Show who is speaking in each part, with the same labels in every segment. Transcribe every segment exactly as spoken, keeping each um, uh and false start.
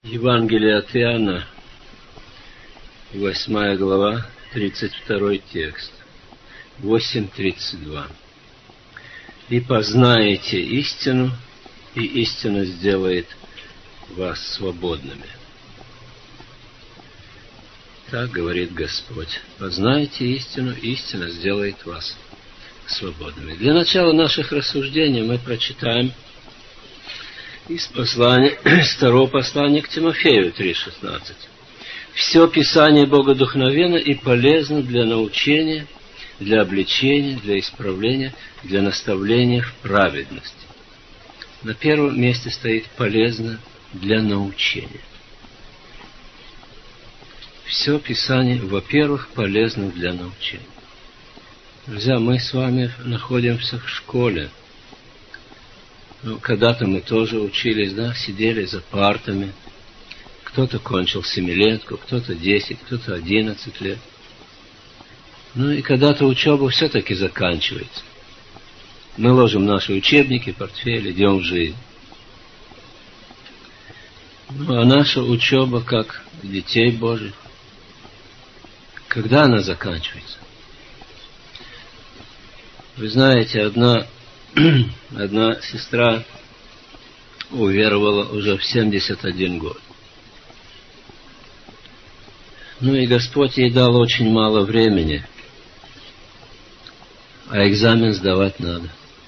Speaker 1: Евангелие от Иоанна, восьмая глава, тридцать второй текст, восемь тридцать два. «И познаете истину, и истина сделает вас свободными». Так говорит Господь. Познаете истину, истина сделает вас свободными. Для начала наших рассуждений мы прочитаем из послания, из второго послания к Тимофею три шестнадцать. «Все Писание богодухновенно и полезно для научения, для обличения, для исправления, для наставления в праведности». На первом месте стоит «полезно для научения». Все Писание, во-первых, полезно для научения. Друзья, мы с вами находимся в школе. Ну, когда-то мы тоже учились, да, сидели за партами. Кто-то кончил семилетку, кто-то десять, кто-то одиннадцать лет. Ну и когда-то учеба все-таки заканчивается. Мы ложим наши учебники, портфель, идем в жизнь. Ну а наша учеба, как детей Божьих, когда она заканчивается? Вы знаете, одна Одна сестра уверовала уже в семьдесят один год. Ну и Господь ей дал очень мало времени, а экзамен сдавать надо.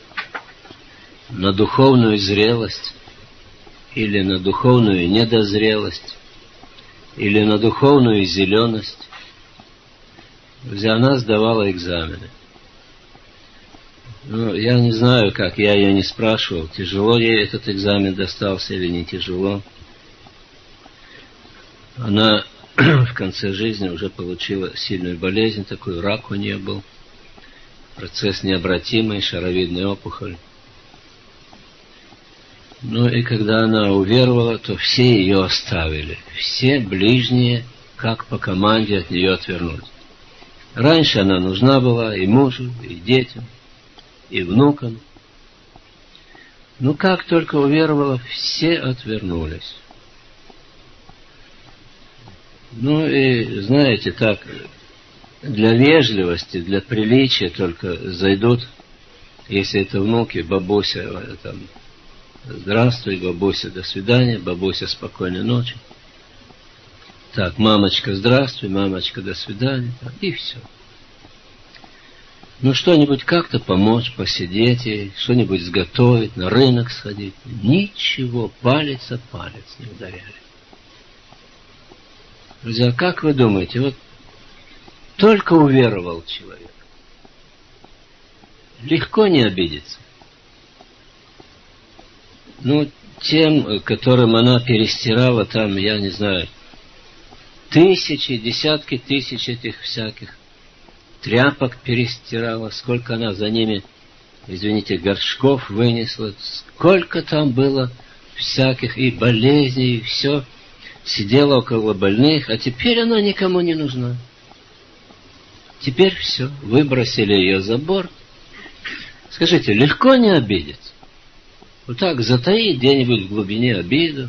Speaker 1: На духовную зрелость, или на духовную недозрелость, или на духовную зеленость. Друзья, она сдавала экзамены. Ну, я не знаю, как, я ее не спрашивал, тяжело ей этот экзамен достался или не тяжело. Она в конце жизни уже получила сильную болезнь, такой рак у нее был, процесс необратимый, шаровидная опухоль. Ну и когда она уверовала, то все ее оставили, все ближние, как по команде, от нее отвернулись. Раньше она нужна была и мужу, и детям, и внукам. Ну, как только уверовала, все отвернулись. Ну, и, знаете, так, для вежливости, для приличия только зайдут, если это внуки, бабуся, там, здравствуй, бабуся, до свидания, бабуся, спокойной ночи. Так, мамочка, здравствуй, мамочка, до свидания, так, и все. Ну, что-нибудь как-то помочь, посидеть ей, что-нибудь сготовить, на рынок сходить. Ничего, палец о палец не ударяли. Друзья, как вы думаете, вот только уверовал человек, легко не обидеться. Ну, тем, которым она перестирала там, я не знаю, тысячи, десятки тысяч этих всяких тряпок перестирала, сколько она за ними, извините, горшков вынесла, сколько там было всяких и болезней, и все, сидела около больных, а теперь она никому не нужна. Теперь все, выбросили ее за борт. Скажите, легко не обидеться? Вот так затаить где-нибудь в глубине обиду.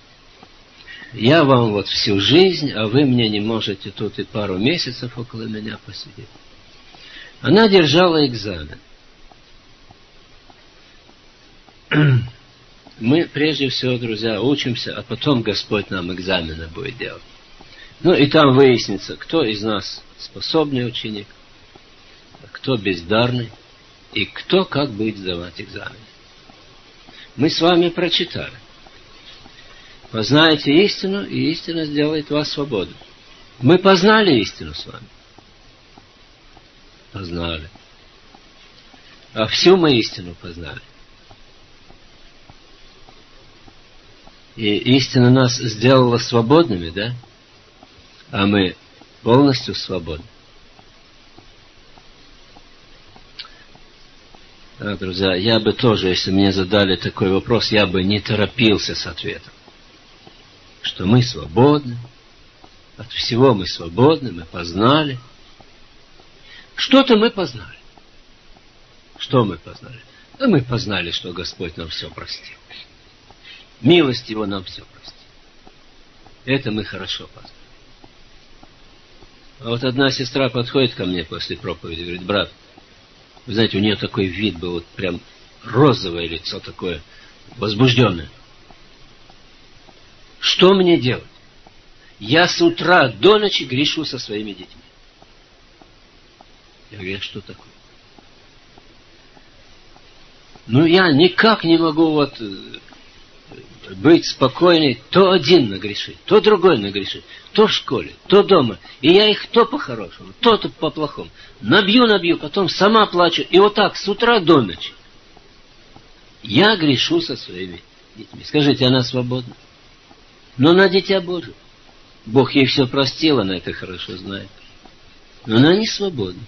Speaker 1: Я вам вот всю жизнь, а вы мне не можете тут и пару месяцев около меня посидеть. Она держала экзамен. Мы прежде всего, друзья, учимся, а потом Господь нам экзамены будет делать. Ну и там выяснится, кто из нас способный ученик, а кто бездарный, и кто как будет сдавать экзамен. Мы с вами прочитали. Познаете истину, и истина сделает вас свободным. Мы познали истину с вами. Познали. А всю мы истину познали. И истина нас сделала свободными, да? А мы полностью свободны. Да, друзья, я бы тоже, если мне задали такой вопрос, я бы не торопился с ответом. Что мы свободны, от всего мы свободны, мы познали. Что-то мы познали. Что мы познали? Да мы познали, что Господь нам все простил. Милость Его нам все простит. Это мы хорошо познали. А вот одна сестра подходит ко мне после проповеди, говорит: брат, вы знаете, у нее такой вид был, вот прям розовое лицо такое, возбужденное. Что мне делать? Я с утра до ночи грешу со своими детьми. Я говорю: а что такое? Ну, я никак не могу вот быть спокойной, то один нагрешит, то другой нагрешит, то в школе, то дома. И я их то по-хорошему, то то по-плохому. Набью, набью, потом сама плачу. И вот так с утра до ночи. Я грешу со своими детьми. Скажите, она свободна? Но она дитя Божие. Бог ей все простил, она это хорошо знает. Но она не свободна.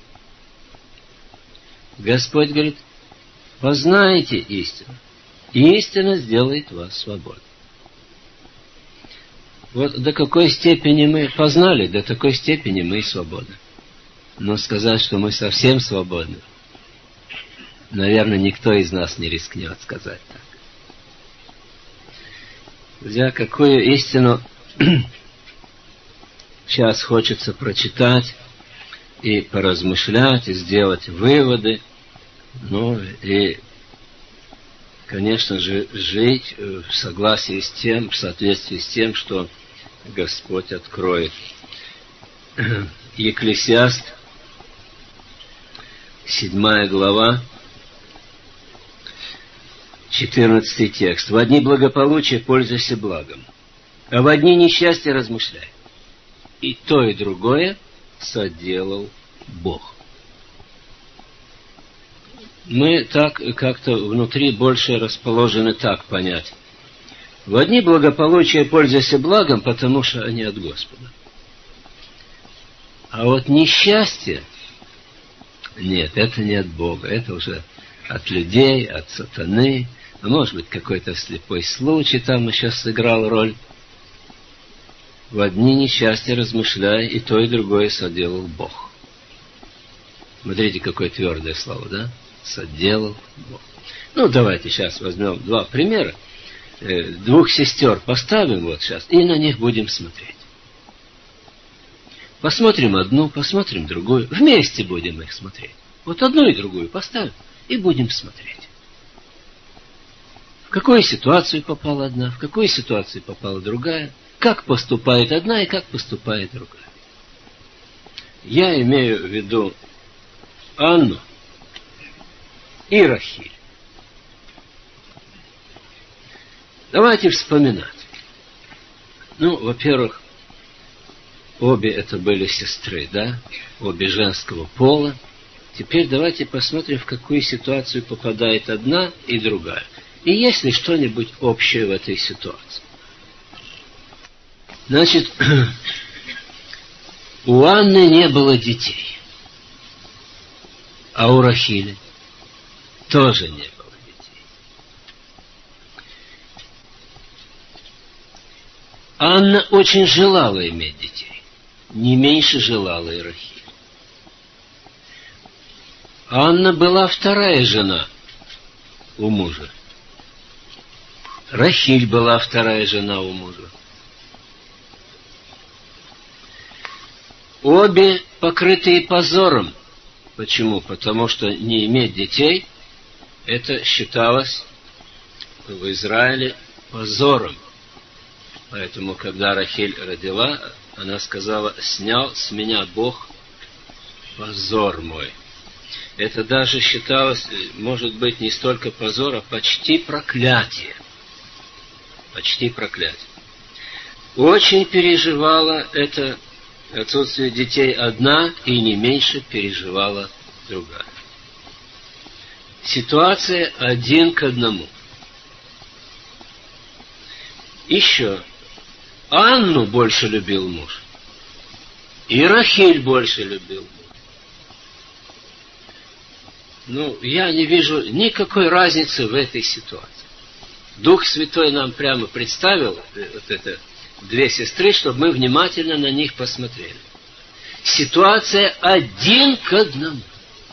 Speaker 1: Господь говорит: познайте истину, и истина сделает вас свободным. Вот до какой степени мы познали, до такой степени мы и свободны. Но сказать, что мы совсем свободны, наверное, никто из нас не рискнет сказать так. Друзья, какую истину сейчас хочется прочитать и поразмышлять, и сделать выводы, ну и, конечно же, жить в согласии с тем, в соответствии с тем, что Господь откроет. Екклесиаст, седьмая глава, четырнадцатый текст. «Во дни благополучия пользуйся благом, а во дни несчастья размышляй. И то, и другое соделал Бог». Мы так как-то внутри больше расположены так понять. Во дни благополучия пользуйся благом, потому что они от Господа. А вот несчастье, нет, это не от Бога, это уже от людей, от сатаны. А может быть, какой-то слепой случай там еще сыграл роль. Во дни несчастья размышляй, и то, и другое соделал Бог. Смотрите, какое твердое слово, да? Соделал Бог. Ну, давайте сейчас возьмем два примера. Двух сестер поставим вот сейчас, и на них будем смотреть. Посмотрим одну, посмотрим другую. Вместе будем их смотреть. Вот одну и другую поставим, и будем смотреть. В какую ситуацию попала одна, в какую ситуацию попала другая, как поступает одна и как поступает другая. Я имею в виду Анну и Рахиль. Давайте вспоминать. Ну, во-первых, обе это были сестры, да? Обе женского пола. Теперь давайте посмотрим, в какую ситуацию попадает одна и другая. И есть ли что-нибудь общее в этой ситуации? Значит, у Анны не было детей. А у Рахили тоже не было детей. Анна очень желала иметь детей. Не меньше желала и Рахиль. Анна была вторая жена у мужа. Рахиль была вторая жена у мужа. Обе покрытые позором. Почему? Потому что не иметь детей, это считалось в Израиле позором. Поэтому, когда Рахиль родила, она сказала: «Снял с меня Бог позор мой». Это даже считалось, может быть, не столько позор, а почти проклятие. Почти проклятие. Очень переживала это отсутствие детей одна и не меньше переживала другая. Ситуация один к одному. Еще. Анну больше любил муж. И Рахиль больше любил муж. Ну, я не вижу никакой разницы в этой ситуации. Дух Святой нам прямо представил вот это две сестры, чтобы мы внимательно на них посмотрели. Ситуация один к одному.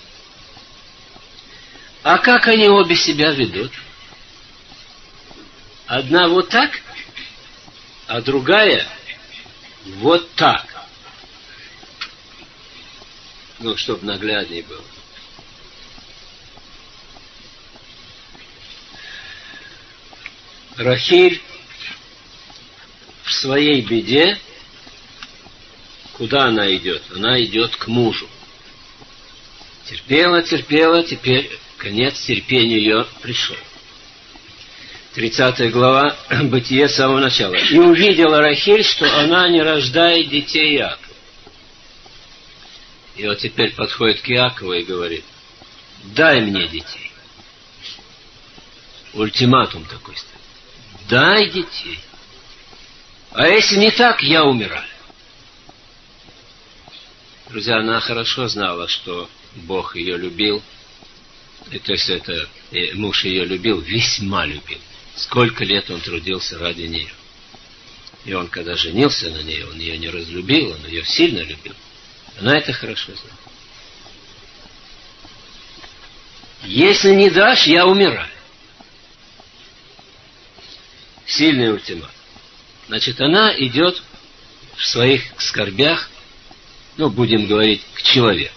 Speaker 1: А как они обе себя ведут? Одна вот так, а другая вот так. Ну, чтобы нагляднее было. Рахиль в своей беде, куда она идет? Она идет к мужу. Терпела, терпела, теперь конец терпению ее пришел. тридцатая глава, Бытие с самого начала. «И увидела Рахиль, что она не рождает детей Иакова». И вот теперь подходит к Иакову и говорит: «Дай мне детей». Ультиматум такой стоит. Дай детей. А если не так, я умираю. Друзья, она хорошо знала, что Бог ее любил. И, то есть это и муж ее любил, весьма любил. Сколько лет он трудился ради нее. И он, когда женился на ней, он ее не разлюбил, он ее сильно любил. Она это хорошо знала. Если не дашь, я умираю. Сильный ультиматум. Значит, она идет в своих скорбях, ну, будем говорить, к человеку.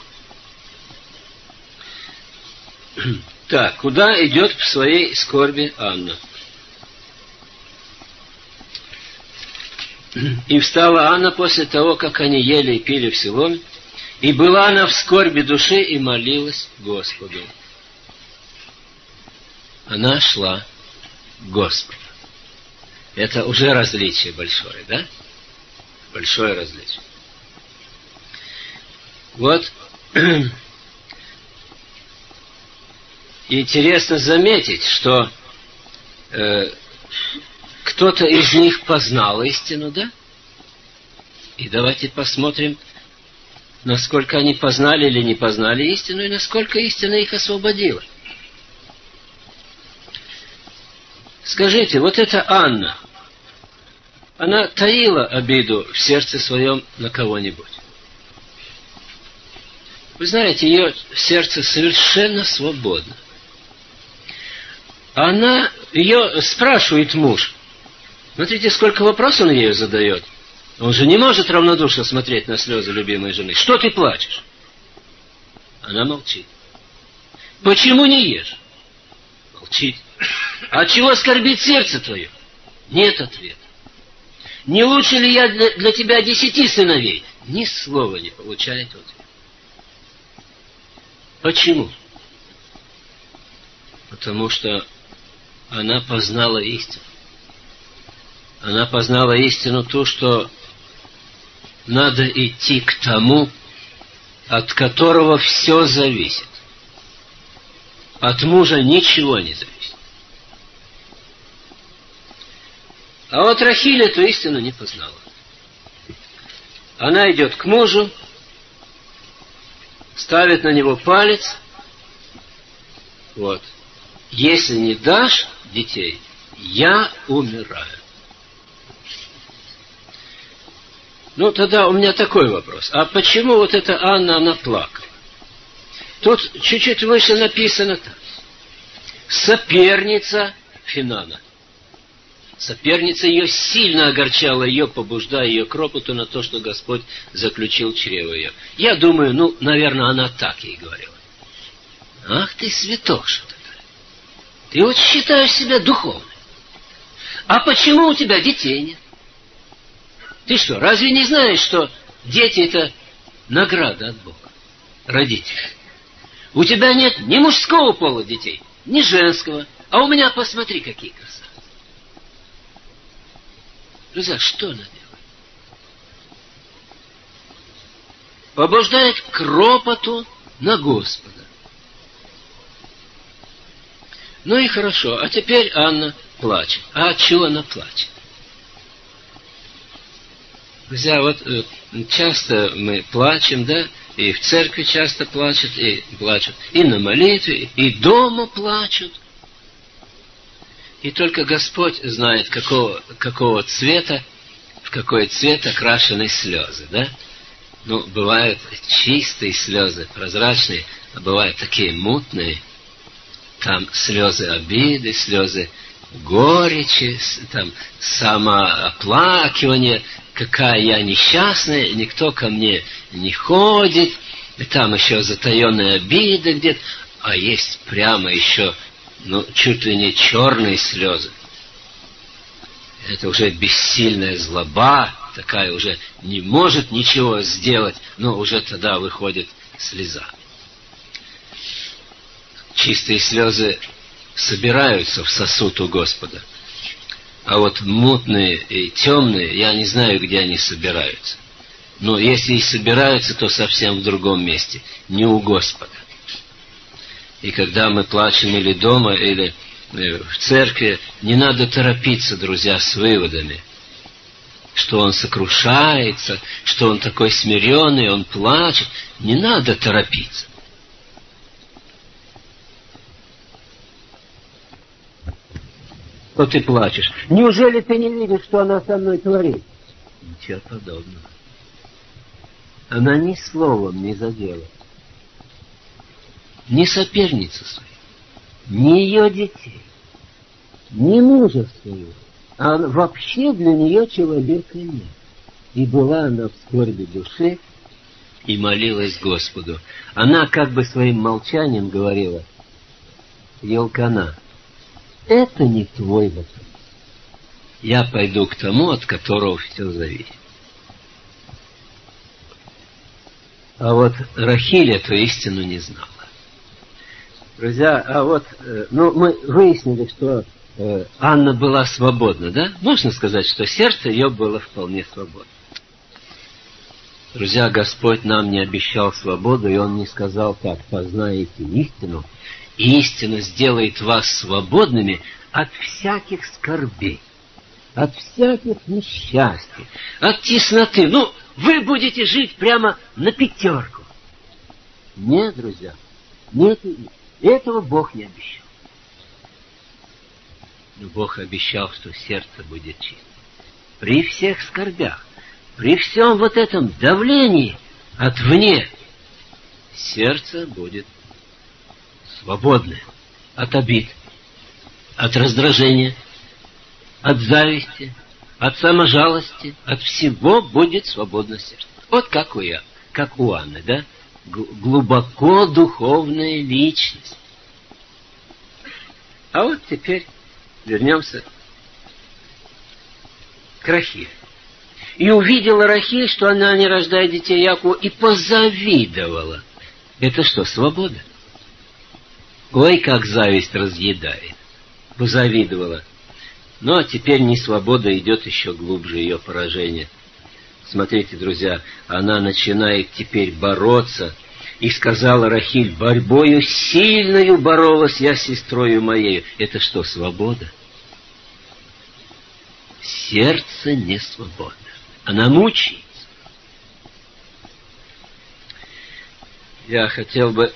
Speaker 1: Так, куда идет в своей скорби Анна? «И встала Анна после того, как они ели и пили в Силоме, и была она в скорби души и молилась Господу». Она шла к Господу. Это уже различие большое, да? Большое различие. Вот интересно заметить, что э, кто-то из них познал истину, да? И давайте посмотрим, насколько они познали или не познали истину, и насколько истина их освободила. Скажите, вот эта Анна, она таила обиду в сердце своем на кого-нибудь? Вы знаете, ее сердце совершенно свободно. Она, ее спрашивает муж. Смотрите, сколько вопросов он ей задает. Он же не может равнодушно смотреть на слезы любимой жены. Что ты плачешь? Она молчит. Почему не ешь? Молчит. А чего скорбит сердце твое? Нет ответа. Не лучше ли я для, для тебя десяти сыновей? Ни слова не получает ответа. Почему? Потому что она познала истину. Она познала истину ту, что надо идти к тому, от которого все зависит. От мужа ничего не зависит. А вот Рахиль эту истину не познала. Она идет к мужу, ставит на него палец. Вот. Если не дашь детей, я умираю. Ну, тогда у меня такой вопрос. А почему вот эта Анна, она плакала? Тут чуть-чуть выше написано так. Соперница Финана. Соперница ее сильно огорчала, ее побуждая ее к ропоту на то, что Господь заключил чрево ее. Я думаю, ну, наверное, она так ей говорила. Ах ты святоша такая. Ты вот считаешь себя духовной. А почему у тебя детей нет? Ты что, разве не знаешь, что дети — это награда от Бога? Родители. У тебя нет ни мужского пола детей, ни женского. А у меня, посмотри, какие красавцы. Друзья, что она делает? Побуждает к ропоту на Господа. Ну и хорошо. А теперь Анна плачет. А от чего она плачет? Друзья, вот э, часто мы плачем, да, и в церкви часто плачут, и плачут, и на молитве, и дома плачут. И только Господь знает, какого, какого цвета, в какой цвет окрашены слезы, да? Ну, бывают чистые слезы, прозрачные, а бывают такие мутные. Там слезы обиды, слезы горечи, там, самооплакивание, какая я несчастная, никто ко мне не ходит, и там еще затаенные обиды где-то, а есть прямо еще, ну, чуть ли не черные слезы. Это уже бессильная злоба, такая уже не может ничего сделать, но уже тогда выходит слеза. Чистые слезы собираются в сосуд у Господа. А вот мутные и темные, я не знаю, где они собираются. Но если и собираются, то совсем в другом месте, не у Господа. И когда мы плачем или дома, или в церкви, не надо торопиться, друзья, с выводами. Что он сокрушается, что он такой смиренный, он плачет. Не надо торопиться. Что ты плачешь? Неужели ты не видишь, что она со мной творит? Ничего подобного. Она ни словом не задела. Ни соперницы своей, ни ее детей, ни мужа своего. А вообще для нее человека нет. И была она в скорби души и молилась Господу. Она как бы своим молчанием говорила: Елкана, это не твой вопрос. Я пойду к тому, от которого все зависит. А вот Рахиль эту истину не знала. Друзья, а вот, ну, мы выяснили, что э, Анна была свободна, да? Можно сказать, что сердце ее было вполне свободно. Друзья, Господь нам не обещал свободу, и Он не сказал так: познаете истину, и истина сделает вас свободными от всяких скорбей, от всяких несчастий, от тесноты. Ну, вы будете жить прямо на пятерку. Нет, друзья, нет, этого Бог не обещал. Но Бог обещал, что сердце будет чисто. При всех скорбях, при всем вот этом давлении отвне, сердце будет свободное от обид, от раздражения, от зависти, от саможалости, от всего будет свободно сердце. Вот как у я, как у Анны, да? Глубоко духовная личность. А вот теперь вернемся к Рахиль. И увидела Рахиль, что она не рождает детей Якову, и позавидовала. Это что, свобода? Ой, как зависть разъедает. Позавидовала. Ну, а теперь не свобода, идет еще глубже ее поражение. Смотрите, друзья, она начинает теперь бороться. И сказала Рахиль: борьбою сильною боролась я с сестрою моею. Это что, свобода? Сердце не свободно. Она мучается. Я хотел бы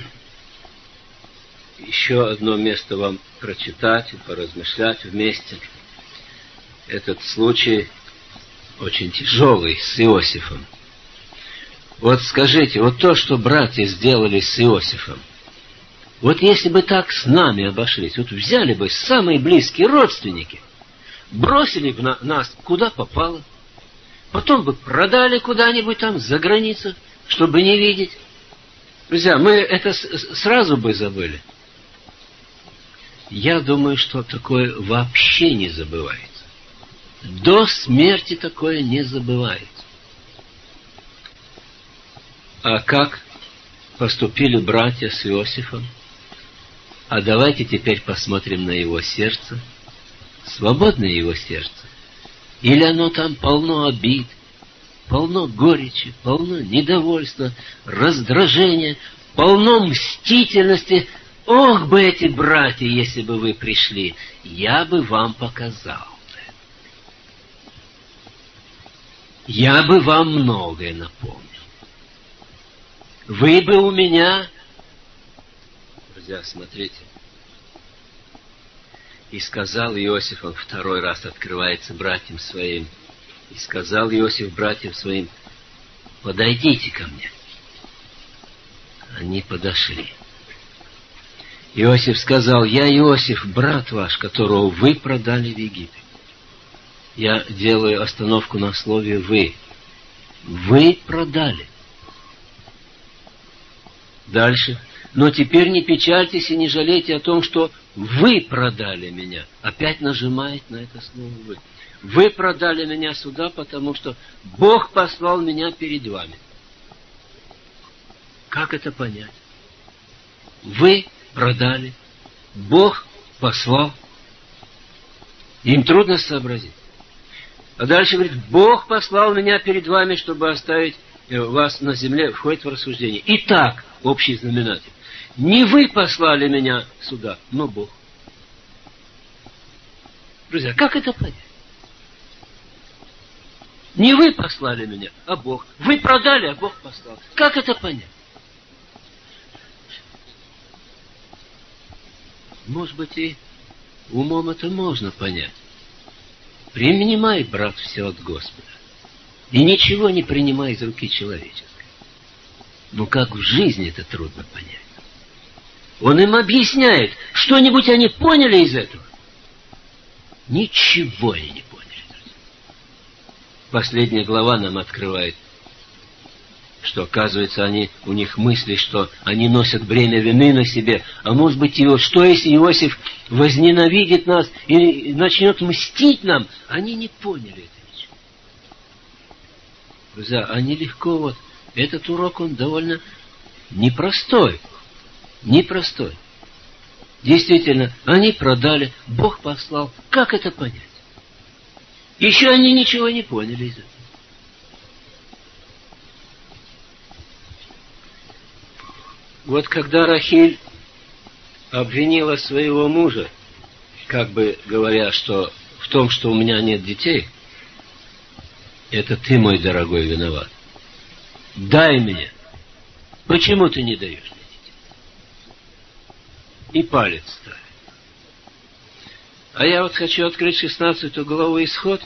Speaker 1: еще одно место вам прочитать и поразмышлять вместе. Этот случай очень тяжелый с Иосифом. Вот скажите, вот то, что братья сделали с Иосифом, вот если бы так с нами обошлись, вот взяли бы самые близкие родственники, бросили бы на нас куда попало, потом бы продали куда-нибудь там за границу, чтобы не видеть. Друзья, мы это сразу бы забыли. Я думаю, что такое вообще не забывается. До смерти такое не забывается. А как поступили братья с Иосифом? А давайте теперь посмотрим на его сердце. Свободное его сердце? Или оно там полно обид, полно горечи, полно недовольства, раздражения, полно мстительности? Ох бы эти братья, если бы вы пришли, я бы вам показал. Я бы вам многое напомнил. Вы бы у меня... Друзья, смотрите. И сказал Иосиф, он второй раз открывается братьям своим. И сказал Иосиф братьям своим: подойдите ко мне. Они подошли. Иосиф сказал: я Иосиф, брат ваш, которого вы продали в Египет. Я делаю остановку на слове «вы». Вы продали. Дальше. Но теперь не печальтесь и не жалейте о том, что вы продали меня. Опять нажимает на это слово «вы». Вы продали меня сюда, потому что Бог послал меня перед вами. Как это понять? Вы продали, Бог послал. Им трудно сообразить. А дальше говорит: Бог послал меня перед вами, чтобы оставить вас на земле. Входит в рассуждение. Итак, общий знаменатель. Не вы послали меня сюда, но Бог. Друзья, как это понять? Не вы послали меня, а Бог. Вы продали, а Бог послал. Как это понять? Может быть, и умом это можно понять. Принимай, брат, все от Господа. И ничего не принимай из руки человеческой. Но как в жизни это трудно понять. Он им объясняет. Что-нибудь они поняли из этого? Ничего они не поняли. Последняя глава нам открывает, что, оказывается, они, у них мысли, что они носят бремя вины на себе. А может быть, его, что если Иосиф возненавидит нас и начнет мстить нам? Они не поняли это ничего. Друзья, они легко вот... Этот урок, он довольно непростой. Непростой. Действительно, они продали, Бог послал. Как это понять? Еще они ничего не поняли из этого. Вот когда Рахиль обвинила своего мужа, как бы говоря, что в том, что у меня нет детей, это ты, мой дорогой, виноват. Дай мне. Почему ты не даешь мне детей? И палец ставит. А я вот хочу открыть шестнадцатую главу Исход.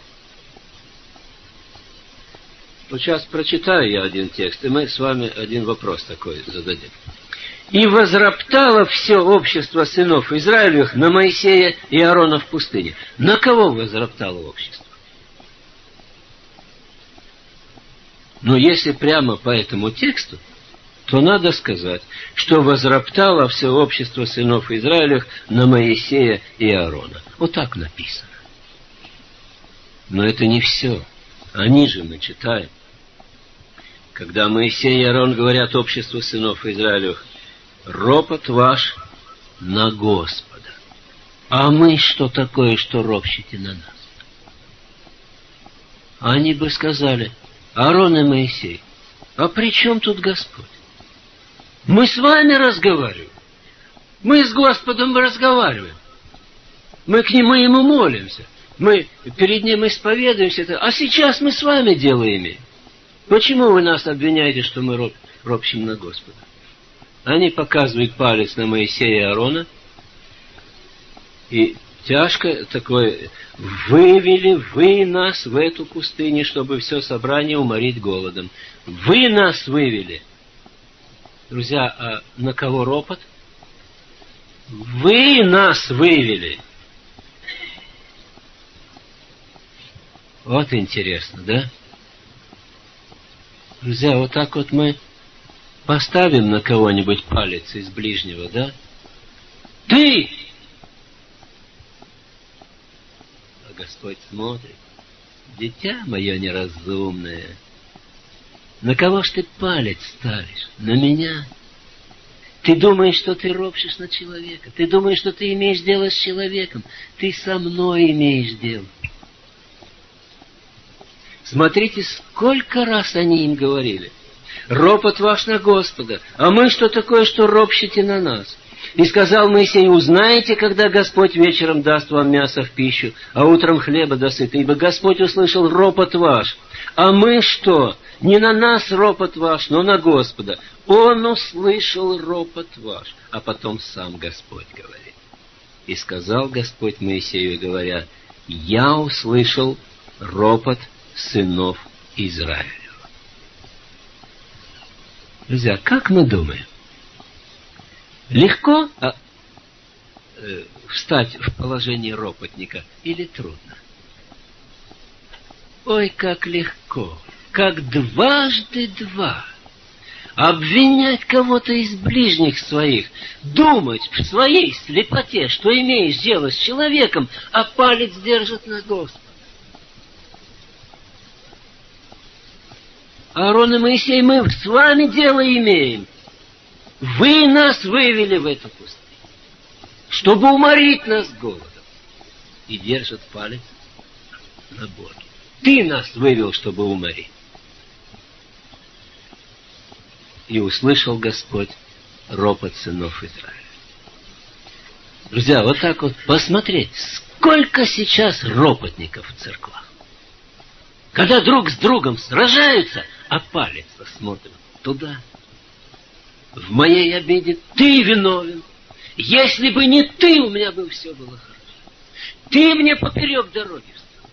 Speaker 1: Вот сейчас прочитаю я один текст, и мы с вами один вопрос такой зададим. «И возроптало все общество сынов Израилевых на Моисея и Аарона в пустыне». На кого возроптало общество? Но если прямо по этому тексту, то надо сказать, что возроптало все общество сынов Израилевых на Моисея и Аарона. Вот так написано. Но это не все. Они же мы читаем. Когда Моисей и Аарон говорят обществу сынов Израилевых: ропот ваш на Господа. А мы что такое, что ропщите на нас? Они бы сказали: Аарон и Моисей, а при чем тут Господь? Мы с вами разговариваем. Мы с Господом разговариваем. Мы к Нему Ему молимся. Мы перед Ним исповедуемся. А сейчас мы с вами дело имеем. Почему вы нас обвиняете, что мы роб, ропщим на Господа? Они показывают палец на Моисея и Аарона. И тяжко такое: вывели вы нас в эту пустыню, чтобы все собрание уморить голодом. Вы нас вывели. Друзья, а на кого ропот? Вы нас вывели. Вот интересно, да? Друзья, вот так вот мы поставим на кого-нибудь палец из ближнего, да? Ты! А Господь смотрит: дитя мое неразумное, на кого ж ты палец ставишь? На меня? Ты думаешь, что ты ропщешь на человека? Ты думаешь, что ты имеешь дело с человеком? Ты со мной имеешь дело. Смотрите, сколько раз они им говорили: ропот ваш на Господа, а мы что такое, что ропщите на нас? И сказал Моисей: узнаете, когда Господь вечером даст вам мясо в пищу, а утром хлеба досыта, ибо Господь услышал ропот ваш. А мы что? Не на нас ропот ваш, но на Господа. Он услышал ропот ваш. А потом сам Господь говорит: и сказал Господь Моисею, говоря: я услышал ропот сынов Израилева. Друзья, как мы думаем? Легко э, встать в положение ропотника или трудно? Ой, как легко, как дважды два. Обвинять кого-то из ближних своих, думать в своей слепоте, что имеешь дело с человеком, а палец держит на Господа. Аарон и Моисей, мы с вами дело имеем. Вы нас вывели в эту пустыню, чтобы уморить нас голодом. И держит палец на Боге. Ты нас вывел, чтобы уморить. И услышал Господь ропот сынов Израиля. Друзья, вот так вот посмотреть, сколько сейчас ропотников в церквах. Когда друг с другом сражаются, а палец смотрит туда. В моей обиде ты виновен. Если бы не ты, у меня бы все было хорошо. Ты мне поперек дороги встал.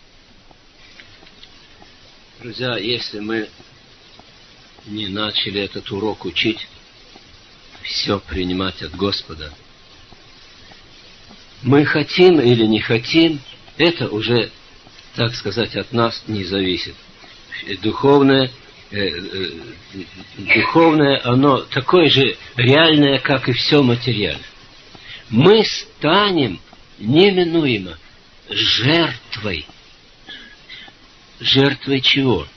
Speaker 1: Друзья, если мы не начали этот урок учить, все принимать от Господа, мы хотим или не хотим, это уже, так сказать, от нас не зависит. Духовное, э, э, духовное, оно такое же реальное, как и все материальное. Мы станем неминуемо жертвой. Жертвой чего?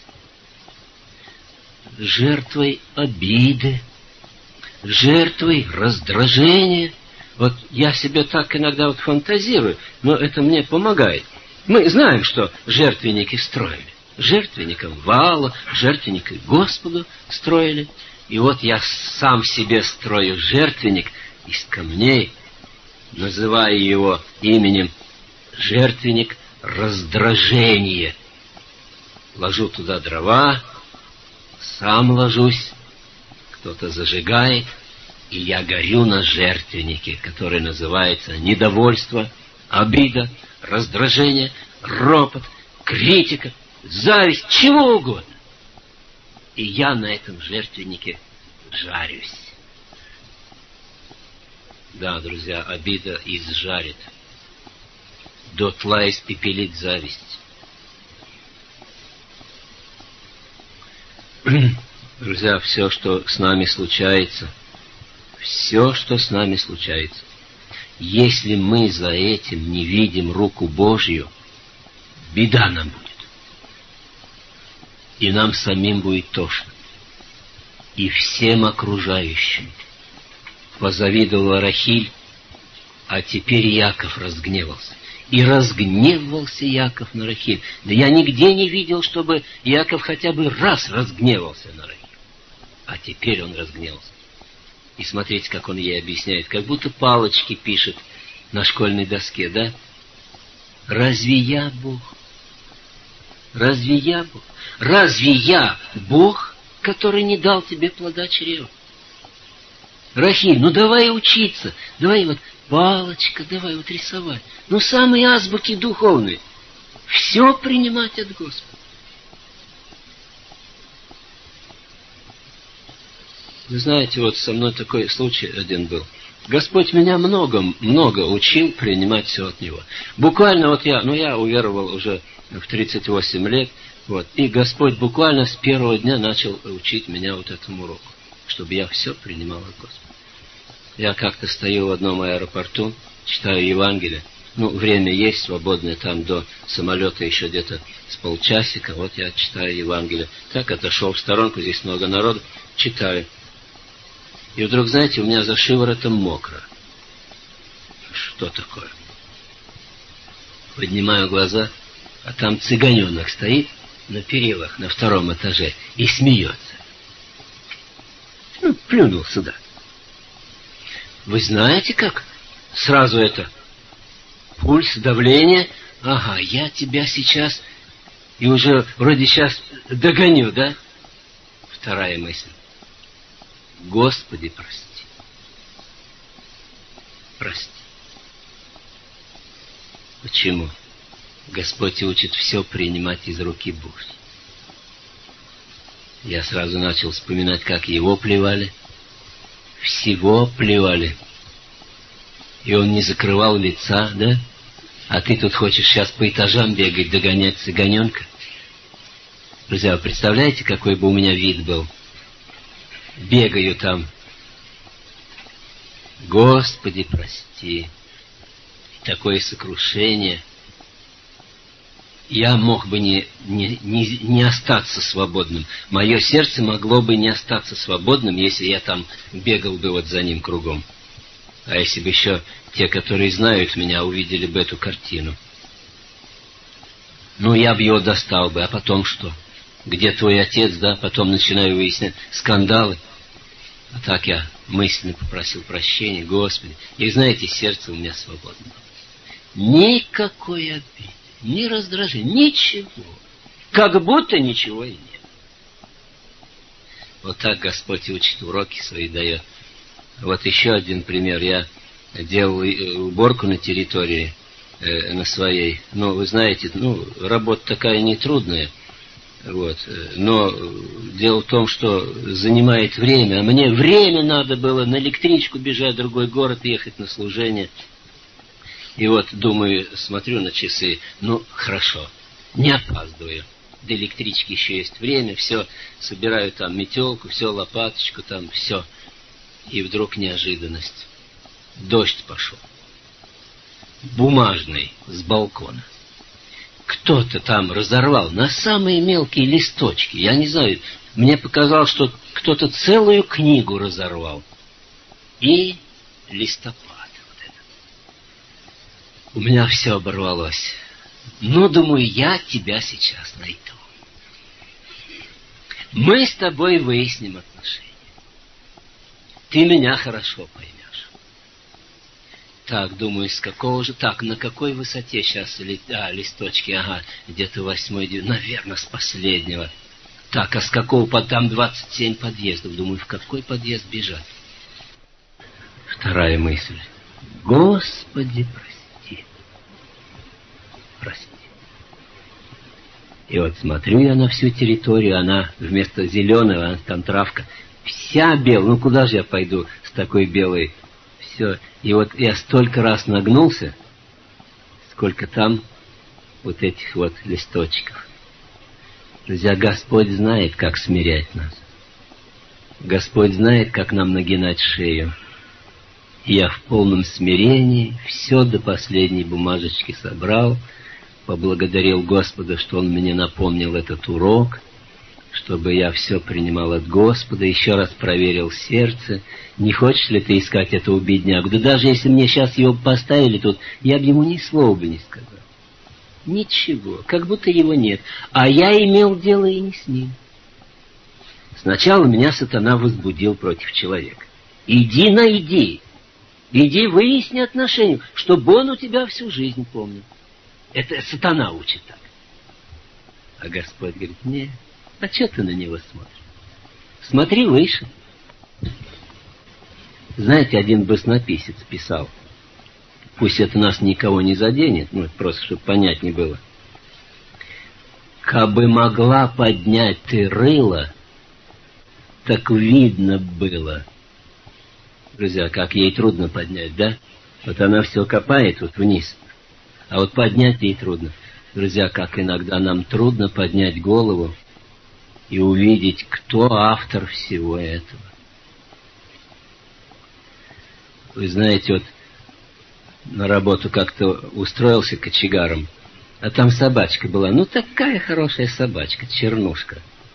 Speaker 1: Жертвой обиды, жертвой раздражения. Вот я себе так иногда вот фантазирую, но это мне помогает. Мы знаем, что жертвенники строили. Жертвенникам Ваала, жертвенники Господу строили. И вот я сам себе строю жертвенник из камней, называя его именем жертвенник раздражения. Ложу туда дрова, сам ложусь, кто-то зажигает, и я горю на жертвеннике, который называется недовольство, обида, раздражение, ропот, критика, зависть, чего угодно. И я на этом жертвеннике жарюсь. Да, друзья, обида изжарит, дотла испепелит зависть. Друзья, все, что с нами случается, все, что с нами случается, если мы за этим не видим руку Божью, беда нам будет. И нам самим будет тошно. И всем окружающим. Позавидовала Рахиль, а теперь Яков разгневался. И разгневался Яков на Рахиль. Да я нигде не видел, чтобы Яков хотя бы раз разгневался на Рахиль. А теперь он разгневался. И смотрите, как он ей объясняет. Как будто палочки пишет на школьной доске, да? Разве я Бог? Разве я Бог? Разве я Бог, который не дал тебе плода чрева? Рахиль, ну давай учиться. Давай вот палочка, давай вот рисовать. Ну самые азбуки духовные. Все принимать от Господа. Вы знаете, вот со мной такой случай один был. Господь меня много-много учил принимать все от Него. Буквально вот я, ну я уверовал уже в тридцать восемь лет, вот, и Господь буквально с первого дня начал учить меня вот этому уроку, чтобы я все принимал от Господа. Я как-то стою в одном аэропорту, читаю Евангелие, ну, время есть свободное, там до самолета еще где-то с полчасика, вот я читаю Евангелие. Так отошел в сторонку, здесь много народу, читаю. И вдруг, знаете, у меня за шиворотом мокро. Что такое? Поднимаю глаза, а там цыганенок стоит на перилах на втором этаже и смеется. Ну, плюнул сюда. Вы знаете, как сразу это? Пульс, давление. Ага, я тебя сейчас и уже вроде сейчас догоню, да? Вторая мысль. Господи, прости. Прости. Почему? Господь учит все принимать из руки Божьей. Я сразу начал вспоминать, как его плевали. Всего плевали. и он не закрывал лица, да? А ты тут хочешь сейчас по этажам бегать, догонять цыганенка? Друзья, вы представляете, какой бы у меня вид был? Бегаю там. Господи, прости. Такое сокрушение. Я мог бы не, не, не, не остаться свободным. Мое сердце могло бы не остаться свободным, если я там бегал бы вот за ним кругом. А если бы еще те, которые знают меня, увидели бы эту картину. Ну, я бы его достал бы, а потом что? Где твой отец, да? Потом начинаю выяснять скандалы. А так я мысленно попросил прощения, Господи. И знаете, сердце у меня свободно. Никакой обиды, ни раздражения, ничего. Как будто ничего и нет. Вот так Господь учит, уроки свои дает. Вот еще один пример. Я делал уборку на территории, э, на своей. Ну, вы знаете, ну, работа такая нетрудная. Вот. Но дело в том, что занимает время. А мне время надо было на электричку бежать в другой город, ехать на служение. И вот, думаю, смотрю на часы. Ну, хорошо, не опаздываю. До электрички еще есть время. Все, собираю там метелку, все, лопаточку, там все. И вдруг неожиданность. Дождь пошел. Бумажный, с балкона. Кто-то там разорвал на самые мелкие листочки. Я не знаю, мне показалось, что кто-то целую книгу разорвал. И листопад. Вот это. У меня все оборвалось. Ну, думаю, я тебя сейчас найду. Мы с тобой выясним отношения. Ты меня хорошо поймешь. Так, думаю, с какого же... Так, на какой высоте сейчас ли... а, листочки? Ага, где-то восьмой, наверное, с последнего. Так, а с какого? Там двадцать семь подъездов. Думаю, в какой подъезд бежать? Вторая мысль. Господи, прости. Прости. И вот смотрю я на всю территорию, она вместо зеленого, там травка, вся белая. Ну, куда же я пойду с такой белой? Все. И вот я столько раз нагнулся, сколько там вот этих вот листочков. Друзья, Господь знает, как смирять нас. Господь знает, как нам нагинать шею. И я в полном смирении все до последней бумажечки собрал, поблагодарил Господа, что Он мне напомнил этот урок, чтобы я все принимал от Господа, еще раз проверил сердце. Не хочешь ли ты искать этого беднягу? Да даже если мне сейчас его поставили тут, я бы ему ни слова бы не сказал. Ничего, как будто его нет. А я имел дело и не с ним. Сначала меня сатана возбудил против человека. Иди найди. Иди выясни отношения, чтобы он у тебя всю жизнь помнил. Это сатана учит так. А Господь говорит, нет. А что ты на него смотришь? Смотри выше. Знаете, один баснописец писал, пусть это нас никого не заденет, ну, просто, чтобы понятнее было. Кабы могла поднять ты рыло, так видно было. Друзья, как ей трудно поднять, да? Вот она все копает вот вниз, а вот поднять ей трудно. Друзья, как иногда нам трудно поднять голову и увидеть, кто автор всего этого. Вы знаете, вот на работу как-то устроился кочегаром, а там собачка была. Ну, такая хорошая собачка, чернушка.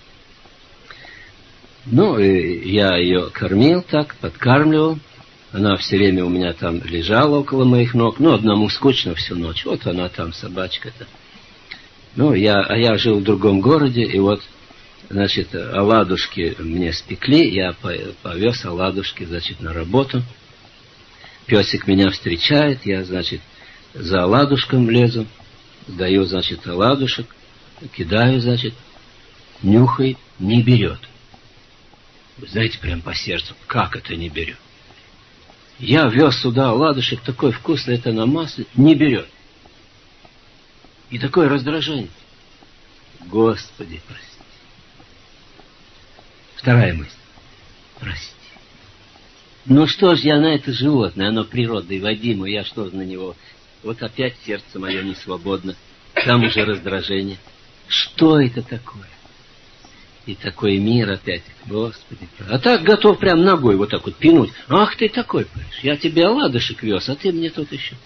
Speaker 1: Ну, и я ее кормил так, подкармливал. Она все время у меня там лежала около моих ног. Ну, одному скучно всю ночь. Вот она там, собачка-то. Ну, я, а я жил в другом городе, и вот, значит, оладушки мне спекли, я повез оладушки, значит, на работу. Песик меня встречает, я, значит, за оладушком лезу, даю, значит, оладушек, кидаю, значит, нюхает, не берет. Вы знаете, прям по сердцу, как это не берет? Я вез сюда оладушек, такой вкусный, это на масле, не берет. И такое раздражение. Господи, прости. Вторая мысль. Прости. Ну что ж я на это животное, оно природой водимо, я что же на него? Вот опять сердце мое не свободно, там уже раздражение. Что это такое? И такой мир опять, Господи. А так готов прям ногой вот так вот пинуть. Ах ты такой, понимаешь, я тебе оладушек вез, а ты мне тут еще.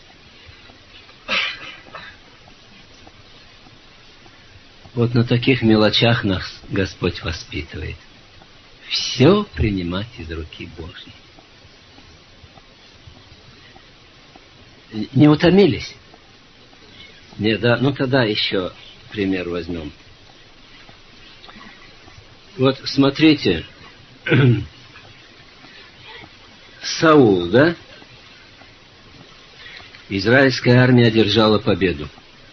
Speaker 1: Вот на таких мелочах нас Господь воспитывает. Все принимать из руки Божьей. Не утомились? Не, да, ну тогда еще пример возьмем. Вот смотрите, Саул, да? Израильская армия одержала победу.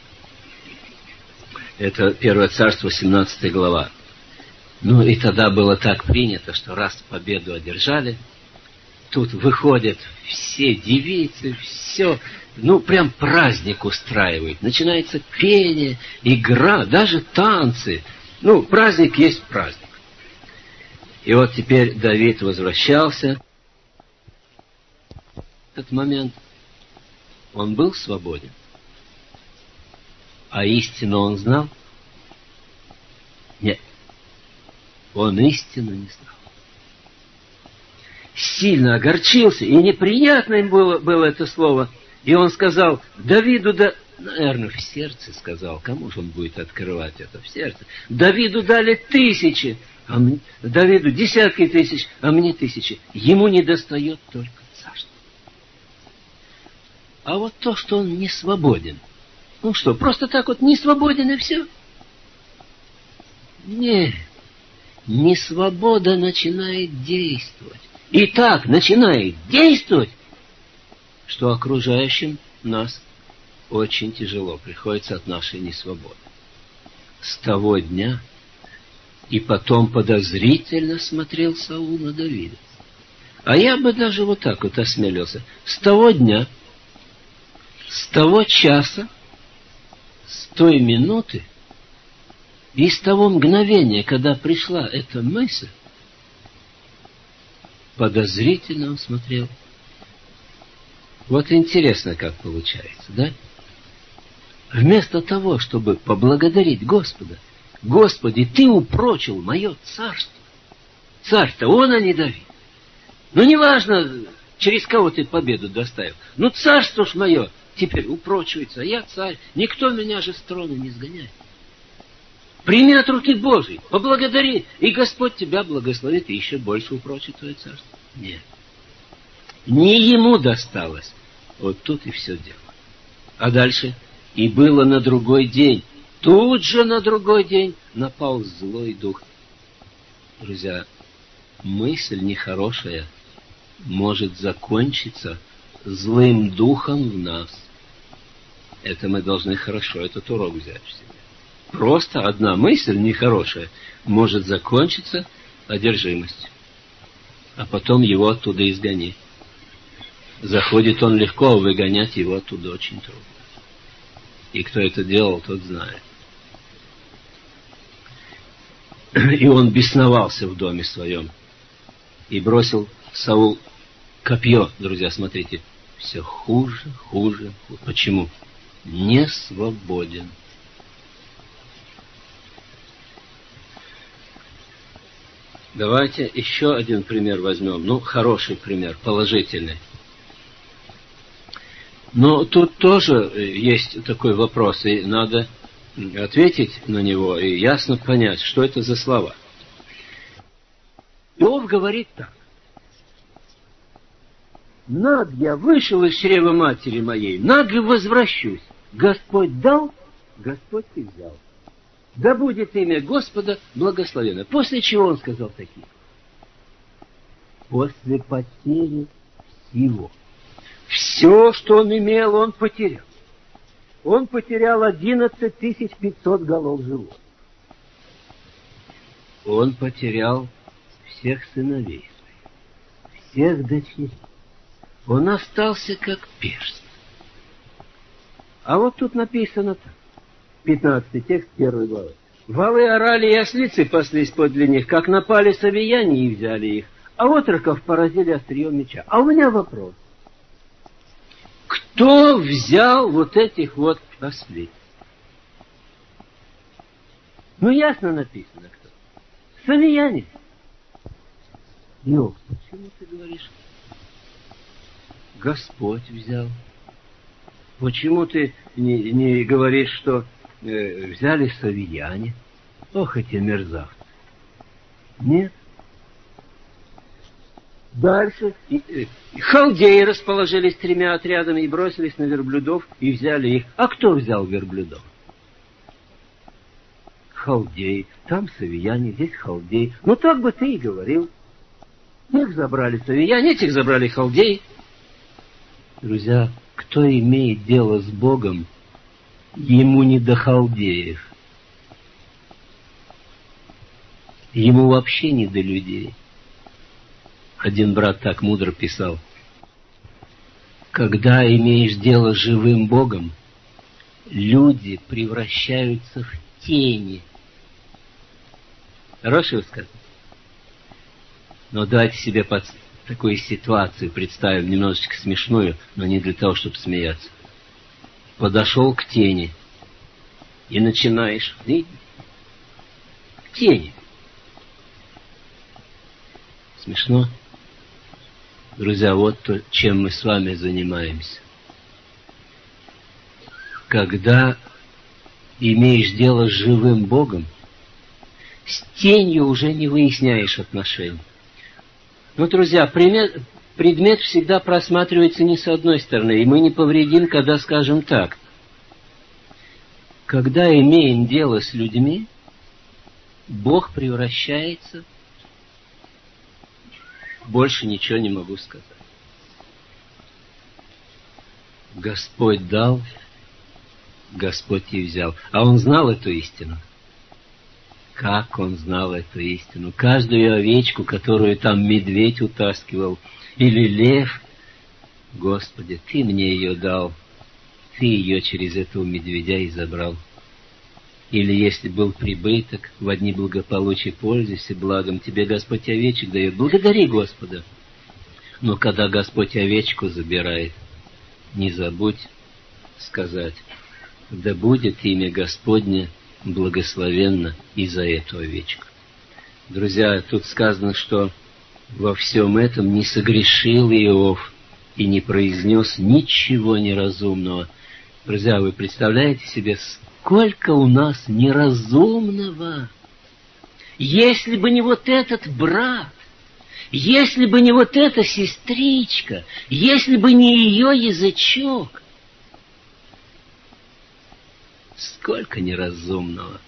Speaker 1: Это Первое Царство, семнадцатая глава. Ну и тогда было так принято, что раз победу одержали, тут выходят все девицы, все, ну прям праздник устраивают. Начинается пение, игра, даже танцы. Ну, праздник есть праздник. И вот теперь Давид возвращался. В этот момент он был свободен. А истину он знал? Нет. Он истину не знал. Сильно огорчился, и неприятно им было, было это слово. И он сказал Давиду, да, наверное, в сердце сказал, кому же он будет открывать это в сердце? Давиду дали тысячи, а мне, Давиду десятки тысяч, а мне тысячи. Ему не достает только царство. А вот то, что он не свободен. Ну что, просто так вот не свободен и все? Нет. Несвобода начинает действовать. И так начинает действовать, что окружающим нас очень тяжело приходится от нашей несвободы. С того дня и потом подозрительно смотрел Саул на Давида. А я бы даже вот так вот осмелился. С того дня, с того часа, с той минуты и с того мгновения, когда пришла эта мысль, подозрительно он смотрел. Вот интересно, как получается, да? Вместо того, чтобы поблагодарить Господа, Господи, Ты упрочил мое царство. Царь-то он, а не Давид. Ну, неважно, через кого ты победу доставил. Ну, царство ж мое теперь упрочивается, а я царь. Никто меня же с трона не сгоняет. Прими от руки Божией, поблагодари, и Господь тебя благословит и еще больше упрочит твое царство. Нет. Не ему досталось. Вот тут и все дело. А дальше? И было на другой день. Тут же на другой день напал злой дух. Друзья, мысль нехорошая может закончиться злым духом в нас. Это мы должны хорошо этот урок взять в себе. Просто одна мысль нехорошая может закончиться одержимостью. А потом его оттуда изгони. Заходит он легко, а выгонять его оттуда очень трудно. И кто это делал, тот знает. И он бесновался в доме своем. И бросил Саул копье. Друзья, смотрите. Все хуже, хуже. Почему? Не свободен. Давайте еще один пример возьмем. Ну, хороший пример, положительный. Но тут тоже есть такой вопрос, и надо ответить на него и ясно понять, что это за слова. Иов говорит так. Над я вышел из чрева матери моей, над же возвращусь. Господь дал, Господь и взял. Да будет имя Господа благословенно. После чего он сказал такие? После потери всего. Все, что он имел, он потерял. Он потерял одиннадцать тысяч пятьсот голов животных. Он потерял всех сыновей своих, всех дочерей. Он остался как перст. А вот тут написано так. пятнадцатый текст первой главы. Валы орали и ослицы паслись подле них, как напали савияне и взяли их. а отроков поразили острием меча. А у меня вопрос. Кто взял вот этих вот ослей? Ну, ясно написано, кто. Савияне. Ну, почему ты говоришь? Господь взял. Почему ты не, не говоришь, что э, взяли савияне? Ох, эти мерзавцы. Нет. Дальше. И, э, халдеи расположились тремя отрядами и бросились на верблюдов и взяли их. А кто взял верблюдов? Халдеи. Там савияне, здесь халдеи. Ну, так бы ты и говорил. Их забрали савияне, этих забрали халдеи. Друзья, кто имеет дело с Богом, ему не до халдеев. Ему вообще не до людей. Один брат так мудро писал: когда имеешь дело с живым Богом, люди превращаются в тени. Хорошее высказывание. Но давайте себе под такую ситуацию представим, немножечко смешную, но не для того, чтобы смеяться. Подошел к тени и начинаешь видеть тени. Смешно? Друзья, вот то, чем мы с вами занимаемся. Когда имеешь дело с живым Богом, с тенью уже не выясняешь отношений. Ну, друзья, предмет, предмет всегда просматривается не с одной стороны, и мы не повредим, когда скажем так. Когда имеем дело с людьми, Бог превращается... Больше ничего не могу сказать. Господь дал, Господь и взял. А Он знал эту истину. Как Он знал эту истину? Каждую овечку, которую там медведь утаскивал, или лев, Господи, Ты мне ее дал. Ты ее через этого медведя и забрал. Или если был прибыток, в одни благополучия пользуйся благом, тебе Господь овечек дает. Благодари Господа. Но когда Господь овечку забирает, не забудь сказать: да будет имя Господне благословенно и за эту овечку. Друзья, тут сказано, что во всем этом не согрешил Иов и не произнес ничего неразумного. Друзья, вы представляете себе, сколько у нас неразумного? Если бы не вот этот брат, если бы не вот эта сестричка, если бы не ее язычок, сколько неразумного.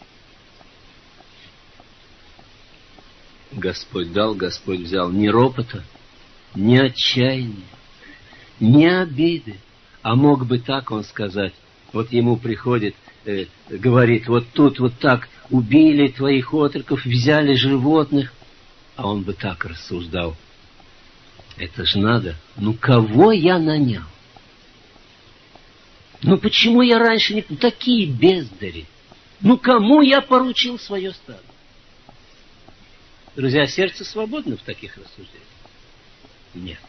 Speaker 1: Господь дал, Господь взял. Ни ропота, ни отчаяния, ни обиды. А мог бы так он сказать. Вот ему приходит, э, говорит, вот тут вот так убили твоих отроков, взяли животных. А он бы так рассуждал. Это ж надо. Ну кого я нанял? Ну почему я раньше не... Такие бездари. Ну кому я поручил свое стадо? Друзья, сердце свободно в таких рассуждениях? Нет.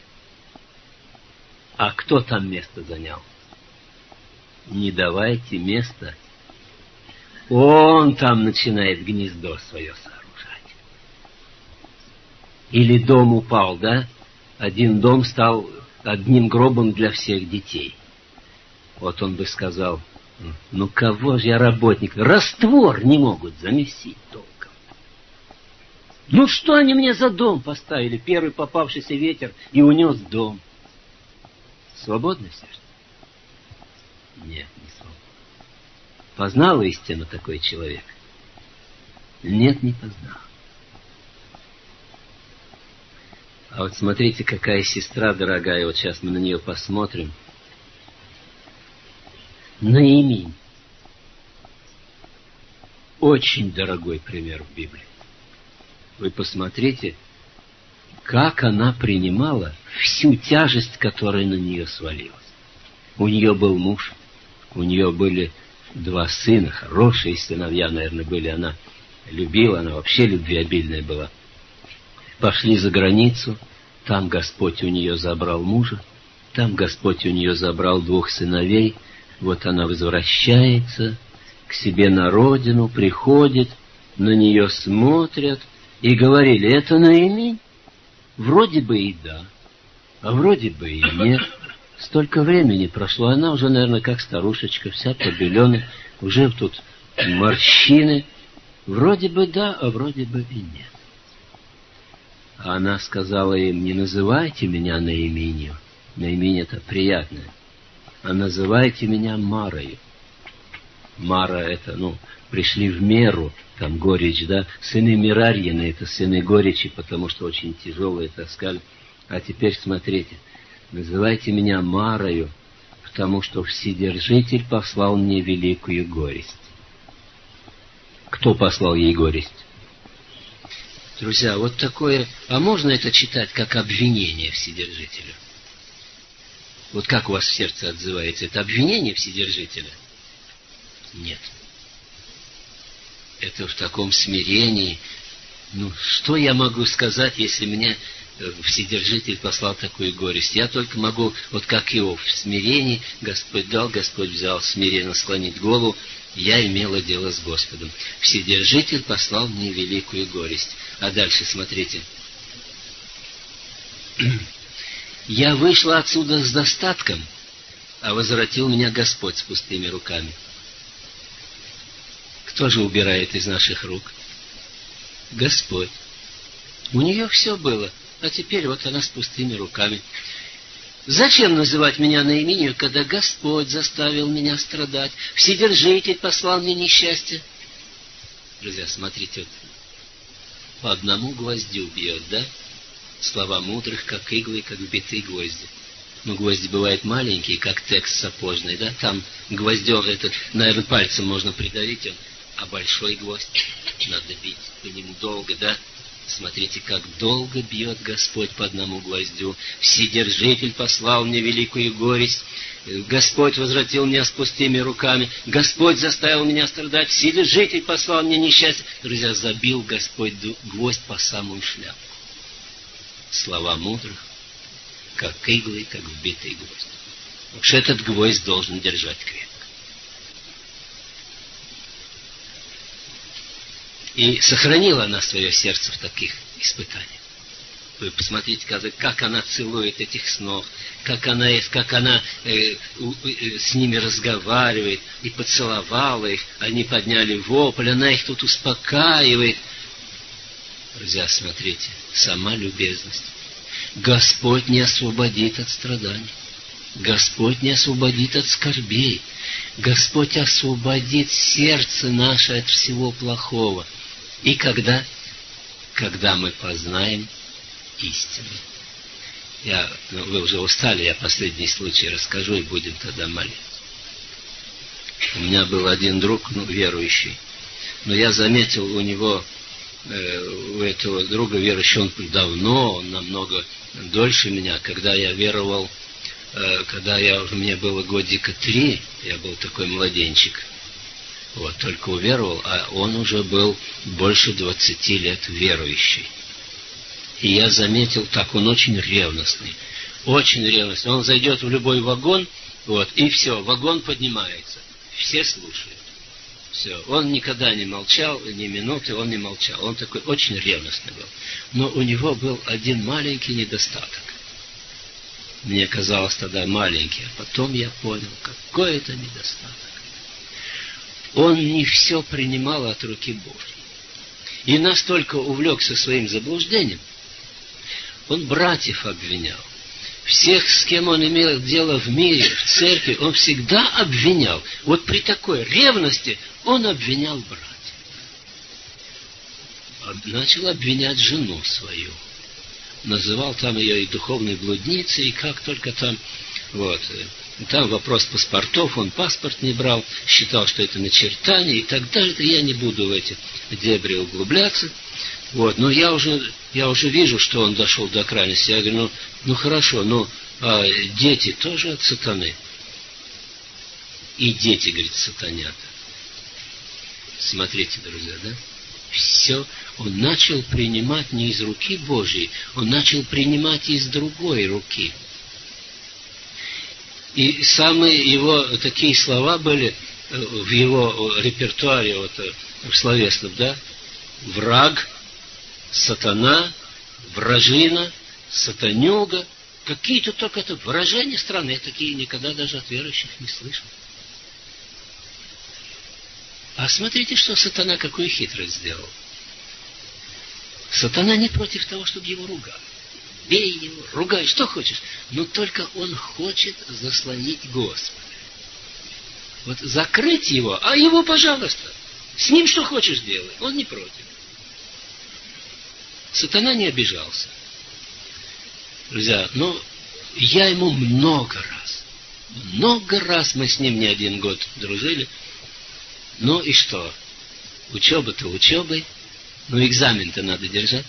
Speaker 1: А кто там место занял? Не давайте места. Он там начинает гнездо свое сооружать. Или дом упал, да? Один дом стал одним гробом для всех детей. Вот он бы сказал: ну кого же я работник? Раствор не могут замесить толком. Ну что они мне за дом поставили? Первый попавшийся ветер и унес дом. Свободное сердце? Нет, не свободно. Познал истину такой человек? Нет, не познал. А вот смотрите, какая сестра дорогая, вот сейчас мы на нее посмотрим. Наиминь. Очень дорогой пример в Библии. Вы посмотрите, как она принимала всю тяжесть, которая на нее свалилась. У нее был муж, у нее были два сына, хорошие сыновья, наверное, были. Она любила, она вообще любвеобильная была. пошли за границу, там Господь у нее забрал мужа, там Господь у нее забрал двух сыновей, вот она возвращается к себе на родину, приходит, на нее смотрят и говорили: это Наимень? Вроде бы и да, а вроде бы и нет. Столько времени прошло, она уже, наверное, как старушечка, вся побеленная, уже тут морщины. Вроде бы да, а вроде бы и нет. А она сказала им: не называйте меня Наиминью. Наиминь — это приятное. А называйте меня Марою. Мара — это, ну, пришли в меру, там горечь, да. Сыны Мерарьины — это сыны горечи, потому что очень тяжелые таскали. А теперь смотрите. Называйте меня Марою, потому что Вседержитель послал мне великую горесть. Кто послал ей горесть? Друзья, вот такое... А можно это читать как обвинение Вседержителю? Вот как у вас в сердце отзывается? Это обвинение Вседержителя? Нет. Это в таком смирении. Ну, что я могу сказать, если мне Вседержитель послал такую горесть? Я только могу, вот как Иов, в смирении Господь дал, Господь взял, смиренно склонить голову. Я имела дело с Господом. Вседержитель послал мне великую горесть. А дальше смотрите. Я вышла отсюда с достатком, а возвратил меня Господь с пустыми руками. Кто же убирает из наших рук? Господь. У нее все было, а теперь вот она с пустыми руками. Зачем называть меня Наиминью, когда Господь заставил меня страдать? Вседержитель послал мне несчастье. Друзья, смотрите, вот по одному гвоздю бьет, да? Слова мудрых, как иглы, как вбитые гвозди. Ну, гвозди бывают маленькие, как текст сапожный, да? Там гвоздем, этот, наверное, пальцем можно придавить, он, а большой гвоздь надо бить по нему долго, да? Смотрите, как долго бьет Господь по одному гвоздю. Вседержитель послал мне великую горесть. Господь возвратил меня с пустыми руками. Господь заставил меня страдать. Вседержитель послал мне несчастье. Друзья, забил Господь гвоздь по самую шляпу. Слова мудрых, как иглы, как вбитый гвоздь. Уж этот гвоздь должен держать крепко. И сохранила она свое сердце в таких испытаниях. Вы посмотрите, как она целует этих снов, как она, как она э, э, с ними разговаривает, и поцеловала их, они подняли вопль, она их тут успокаивает. Друзья, смотрите, сама любезность. Господь не освободит от страданий. Господь не освободит от скорбей. Господь освободит сердце наше от всего плохого. И когда? Когда мы познаем истину. Я, ну, вы уже устали, я последний случай расскажу, и будем тогда молиться. У меня был один друг, ну, верующий. Но я заметил у него, э, у этого друга верующего, он давно, он намного дольше меня, когда я веровал, э, когда я, мне было годика три, я был такой младенчик. Вот, только уверовал, а он уже был больше двадцати лет верующий. И я заметил, так он очень ревностный, очень ревностный. Он зайдет в любой вагон, вот, и все, вагон поднимается, все слушают. Все, он никогда не молчал, ни минуты он не молчал. Он такой очень ревностный был. Но у него был один маленький недостаток. Мне казалось тогда маленький, а потом я понял, какой это недостаток. Он не все принимал от руки Божьей. И настолько увлекся своим заблуждением, он братьев обвинял. Всех, с кем он имел дело в мире, в церкви, он всегда обвинял. Вот при такой ревности он обвинял братьев. Начал обвинять жену свою. Называл там ее и духовной блудницей, и как только там... Вот... Там вопрос паспортов, он паспорт не брал, считал, что это начертание и так далее. Я не буду в эти дебри углубляться. Вот. Но я уже, я уже вижу, что он дошел до крайности. Я говорю, ну, ну хорошо, но а дети тоже от сатаны. И дети, говорит, сатанят. Смотрите, друзья, да? все он начал принимать не из руки Божьей, он начал принимать из другой руки. И самые его такие слова были в его репертуаре, вот, в словесном, да? Враг, сатана, вражина, сатанюга. Какие-то только это выражения странные, я такие никогда даже от верующих не слышал. А смотрите, что сатана какую хитрость сделал. Сатана не против того, чтобы его ругали. Бей его, ругай, что хочешь. Но только он хочет заслонить Господа. Вот закрыть его, а его, пожалуйста, с ним что хочешь делай, он не против. Сатана не обижался. Друзья, ну, я ему много раз, много раз мы с ним не один год дружили. Ну и что? Учеба-то учебой, но экзамен-то надо держать.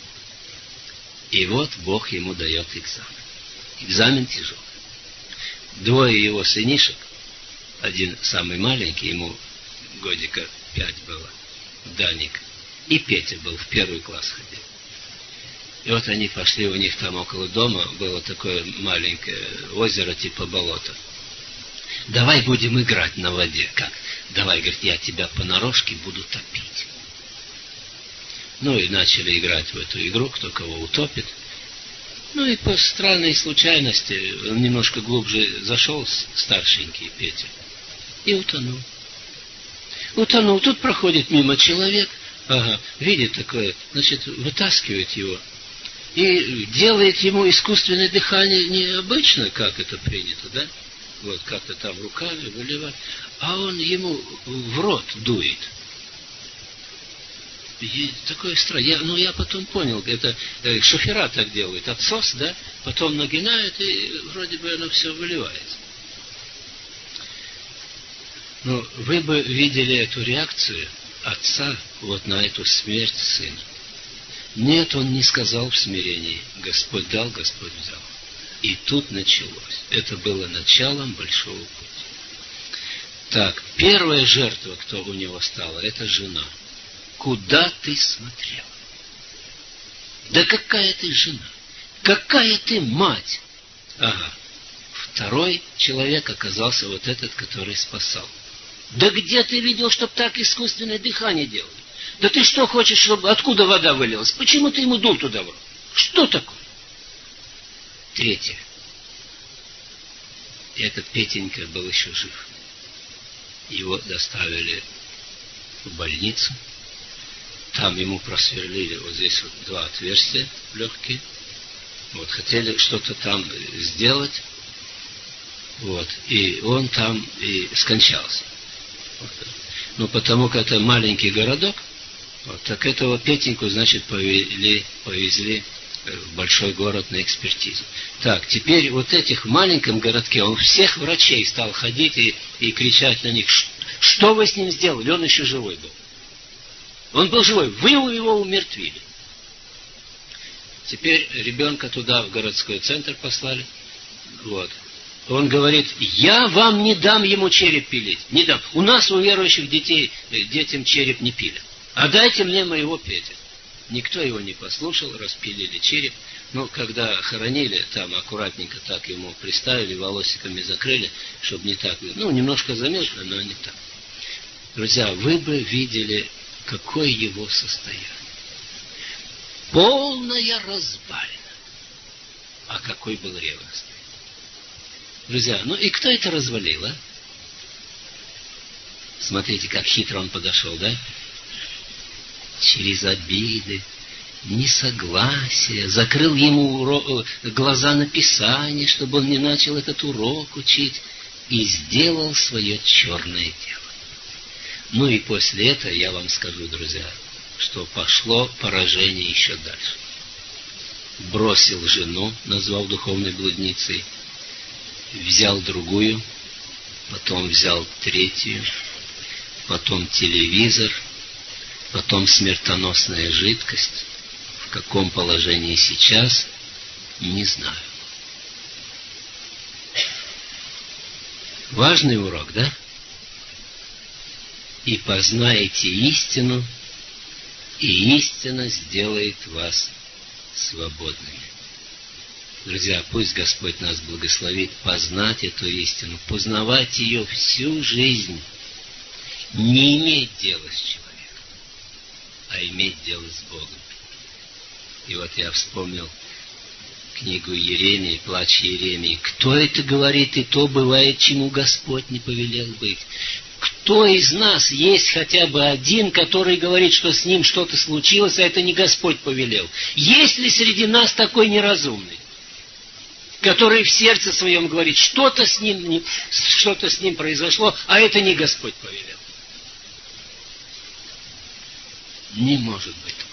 Speaker 1: И вот Бог ему дает экзамен. Экзамен тяжелый. Двое его сынишек, один самый маленький, ему годика пять было, Даник, и Петя был, в первый класс ходил. И вот они пошли, у них там около дома было такое маленькое озеро типа болота. Давай будем играть на воде. Как? Давай, говорит, я тебя понарошке буду топить. Ну и начали играть в эту игру, кто кого утопит. Ну и по странной случайности он немножко глубже зашел, старшенький Петя, и утонул. Утонул. Тут проходит мимо человек, ага, видит такое, значит, вытаскивает его и делает ему искусственное дыхание необычно, как это принято, да? Вот как-то там руками выливать, а он ему в рот дует. И такое странное. Я, ну, я потом понял, это э, шофера так делают, отсос, да, потом нагинают, и вроде бы оно все выливается. Но вы бы видели эту реакцию отца вот на эту смерть сына. Нет, он не сказал в смирении: Господь дал, Господь взял. И тут началось. Это было началом большого пути. Так, первая жертва, кто у него стала, это жена. Куда ты смотрел? Да какая ты жена? Какая ты мать? Ага. Второй человек оказался вот этот, который спасал. Да где ты видел, чтоб так искусственное дыхание делали? Да ты что хочешь, чтобы откуда вода вылилась? Почему ты ему дул туда в рот? Что такое? Третье. И этот Петенька был еще жив. Его доставили в больницу. Там ему просверлили вот здесь вот два отверстия легкие. Вот, хотели что-то там сделать. Вот, и он там и скончался. Вот. Ну, потому как это маленький городок, вот, так этого Петеньку, значит, повели, повезли в большой город на экспертизу. Так, теперь вот этих в маленьком городке, он всех врачей стал ходить и, и кричать на них: что вы с ним сделали? Он еще живой был. Он был живой, вы его умертвили. Теперь ребенка туда, в городской центр послали. Вот. Он говорит: я вам не дам ему череп пилить. Не дам. У нас, у верующих детей, детям череп не пилят. А дайте мне моего Петя. Никто его не послушал, распилили череп. Но когда хоронили, там аккуратненько так ему приставили, волосиками закрыли, чтобы не так. Ну, немножко заметно, но не так. Друзья, вы бы видели, какое его состояние. Полная развалина. А какой был ревностный. Друзья, ну и кто это развалил, а? Смотрите, как хитро он подошел, да? Через обиды, несогласие, закрыл ему урок, глаза на Писание, чтобы он не начал этот урок учить, и сделал свое черное дело. Ну и после этого я вам скажу, друзья, что пошло поражение еще дальше. Бросил жену, назвал духовной блудницей, взял другую, потом взял третью, потом телевизор, потом смертоносная жидкость. В каком положении сейчас, не знаю. Важный урок, да? И познаете истину, и истина сделает вас свободными. Друзья, пусть Господь нас благословит познать эту истину, познавать ее всю жизнь, не иметь дела с человеком, а иметь дело с Богом. И вот я вспомнил книгу Иеремии, плач Иеремии. Кто это говорит, и то бывает, чему Господь не повелел быть? Кто из нас есть хотя бы один, который говорит, что с ним что-то случилось, а это не Господь повелел? Есть ли среди нас такой неразумный, который в сердце своем говорит, что-то с ним, что-то с ним произошло, а это не Господь повелел? Не может быть такого.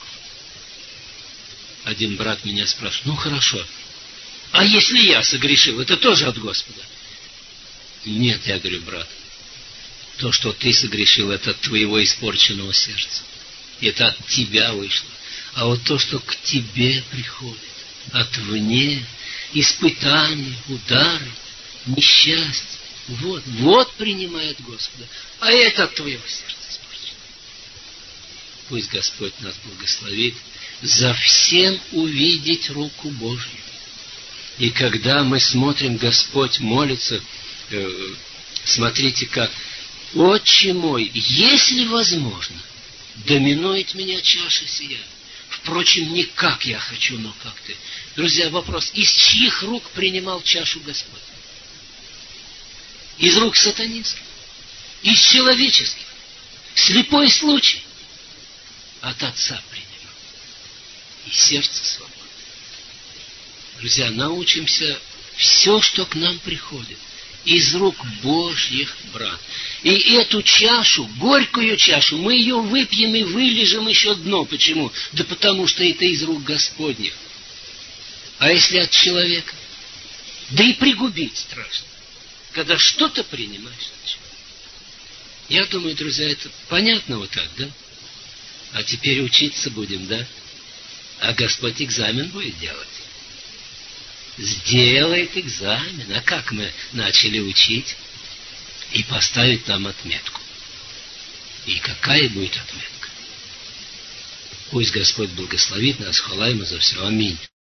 Speaker 1: Один брат меня спрашивает, ну хорошо, а если я согрешил, это тоже от Господа? Нет, я говорю, брат, то, что ты согрешил, это от твоего испорченного сердца. Это от тебя вышло. А вот то, что к тебе приходит, отвне, испытания, удары, несчастье, вот, вот принимает Господа. А это от твоего сердца испорчено. Пусть Господь нас благословит за всем увидеть руку Божью. И когда мы смотрим, Господь молится, э, смотрите как, «Отче мой, если возможно, да минует меня чаша сия. Впрочем, не как я хочу, но как ты». Друзья, вопрос, из чьих рук принимал чашу Господь? Из рук сатанинских? Из человеческих? Слепой случай? От Отца принимал. И сердце свободно. Друзья, научимся все, что к нам приходит, из рук Божьих брать. И эту чашу, горькую чашу, мы ее выпьем и вылежем еще дно. Почему? Да потому что это из рук Господних. А если от человека? Да и пригубить страшно, когда что-то принимаешь от человека. Я думаю, друзья, это понятно вот так, да? А теперь учиться будем, да? А Господь экзамен будет делать. Сделает экзамен. А как мы начали учить? И поставить нам отметку. И какая будет отметка? Пусть Господь благословит нас. Хвала Ему за все. Аминь.